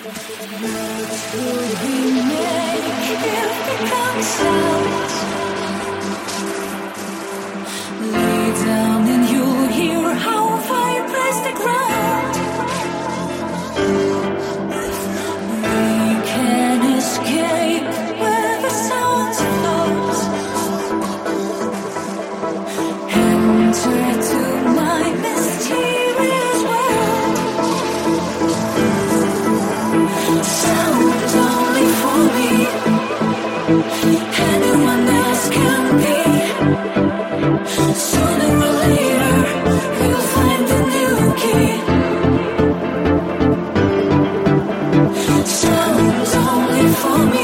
Would we make if it comes out? Lay down and you'll hear how vibrates the ground. We can escape where the sound flows. Enter to my mysterious world. Sound only for me. Anyone else can be. Sooner or later, we'll find a new key. Sounds only for me.